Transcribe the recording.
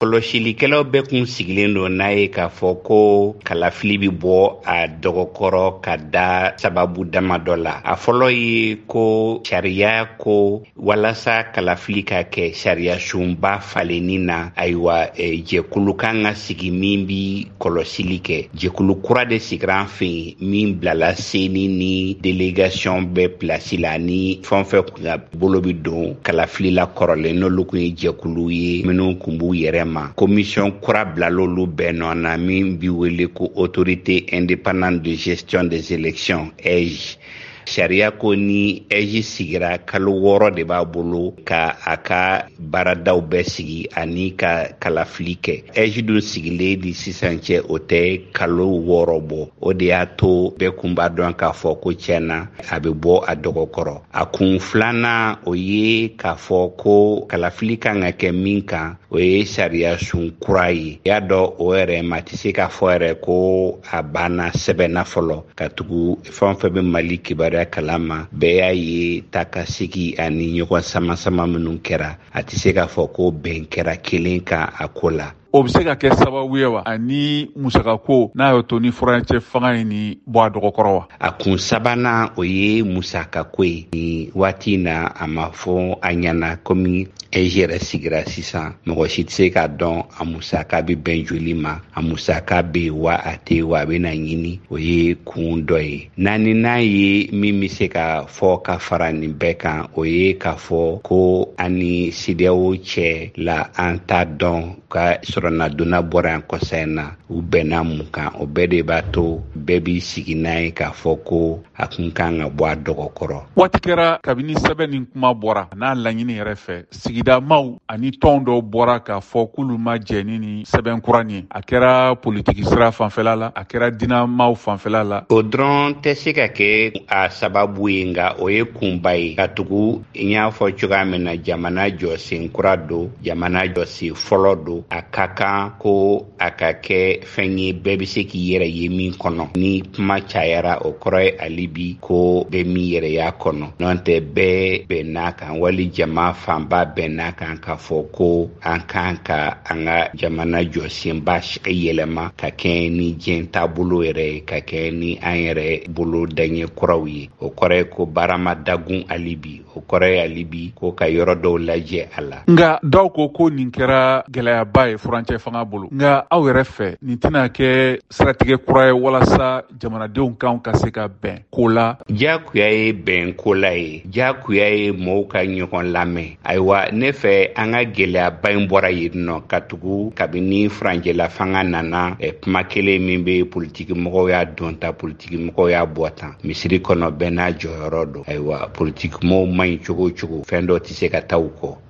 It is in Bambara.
Kɔlɔsilikɛlaw bɛɛ kun sigilen don n'a ye k'a fɔ ko kalafili bi bɔ a dɔgɔkɔrɔ ka da sababu dama dɔ la. A fɔlɔ ye ko sariya ko walasa kalafili ka kɛ sariya sunba falenni na, ayiwa jɛkulu kan ka sigi min bi kɔlɔsili kɛ. Jɛkulu kura de sigira an fɛ min bilala seni ni delegation bɛɛ pilasi la ni fɛn fɛn kun ka bolo bi don kalafili la kɔrɔlen n'olu kun ye jɛkulu ye minnu kun b'u yɛrɛ ma. Commission kura bilal'olu bɛɛ nɔ na min bi wele ko Autorité indépendante de gestion des élections (EG). Sariya ko ni EG sigira kalo 6 de b'a bolo ka a ka baaradaw bɛɛ sigi ani ka kalafili kɛ. EG dun sigilen di sisan cɛ o tɛ kalo 6 bɔ. O de y'a to bɛɛ kun b'a dɔn k'a fɔ ko tiɲɛna a bɛ bɔ a dɔgɔkɔrɔ. A kun filanan o ye k'a fɔ ko kalafili kan ka kɛ min kan o ye sariya sun kura ye. Y'a dɔn o yɛrɛ ma tɛ se k'a fɔ yɛrɛ ko a banna sɛbɛnna fɔlɔ ka tugu fɛn fɛn bɛ Mali kibaruya kalama bɛɛ y'a ye takasigi ani ɲɔgɔn sama minnu kɛra. A tɛ se k'a fɔ ko bɛn kɛra kelen kan a ko la. O bɛ se ka kɛ sababu ye wa ani musakako n'a y'o to ni furancɛ fanga ye ni bɔ a dɔgɔkɔrɔ wa? A kun sabanan o ye musakako ye. Ni waati na a ma fɔ a ɲɛna komi EG yɛrɛ sigira sisan mɔgɔ si tɛ se k'a dɔn a musaka bɛ bɛn joli ma, a musaka bɛ yen wa a tɛ wa a bɛ na ɲini. O ye kun dɔ ye. Naaninan ye min bɛ se ka fɔ ka fara nin bɛɛ kan o ye k'a fɔ ko ani CEDEAO cɛ la an t'a dɔn ka sɔrɔnadonna bɔra yan kɔsa in na u bɛnna mun kan. O bɛɛ de b'a to bɛɛ b'i sigi n'a ye k'a fɔ ko a kun kan ka bɔ a dɔgɔkɔrɔ. Waati kɛra kabini sɛbɛn nin kuma bɔra n'a laɲini yɛrɛ fɛ sigida maaw ani tɔn dɔw bɔra k'a fɔ k'olu ma jɛ ni sɛbɛn kura nin ye. A kɛra politiki sira fanfɛla la, a kɛra diinɛ maaw fanfɛla la. O dɔrɔn tɛ se ka kɛ a sababu ye nka o ye kunba ye ka tugu n y'a fɔ cogoya min na jamana jɔsen kura don, jamana jɔsen fɔlɔ don. A ka kan ko a ka kɛ fɛn ye bɛɛ bɛ se k'i yɛrɛ ye min kɔnɔ. Ni kuma cayara o kɔrɔ ye alibi ko bɛɛ min yɛrɛ y'a kɔnɔ. N'o tɛ bɛɛ bɛn n'a kan wali jama fanba bɛn n'a kan k'a fɔ ko an kan ka an ka jamana jɔsenba yɛlɛma ka kɛ ni diɲɛ taabolo yɛrɛ ye, ka kɛ ni an yɛrɛ bolo daɲɛ kuraw ye. O kɔrɔ ye ko baara ma dagun alibi. O kɔrɔ ye alibi ko ka yɔrɔ dɔw lajɛ a la. Nka dɔw ko nin kɛra gɛlɛyaba ye furancɛ fanga bolo. Nka aw yɛrɛ fɛ nin tɛna kɛ siratigɛ kura ye walasa jamanadenw kan ka se ka bɛn ko la? Jakuya ye bɛn ko la ye. Jakuya ye mɔgɔw ka ɲɔgɔn lamɛn. Ayiwa ne fɛ an ka gɛlɛyaba in bɔra yen nɔ ka tugu kabini furancɛla fanga nana kuma kelen min bɛ politiki mɔgɔw y'a dɔn ta, politiki mɔgɔw y'a bɔ tan. Misiri kɔnɔ bɛɛ n'a jɔyɔrɔ don. Ayiwa politiki mɔgɔw man ɲi cogo o cogo fɛn dɔ tɛ se ka taa u kɔ.